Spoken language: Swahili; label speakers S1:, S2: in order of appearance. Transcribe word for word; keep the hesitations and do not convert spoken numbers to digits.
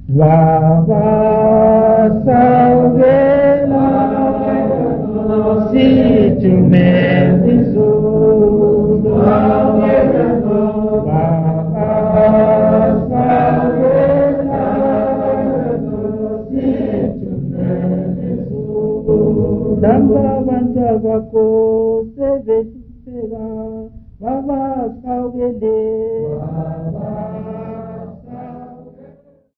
S1: Baba saugela si tumevizuda Baba saugela si tumevizuda Damba bantwa bako sebe sera Baba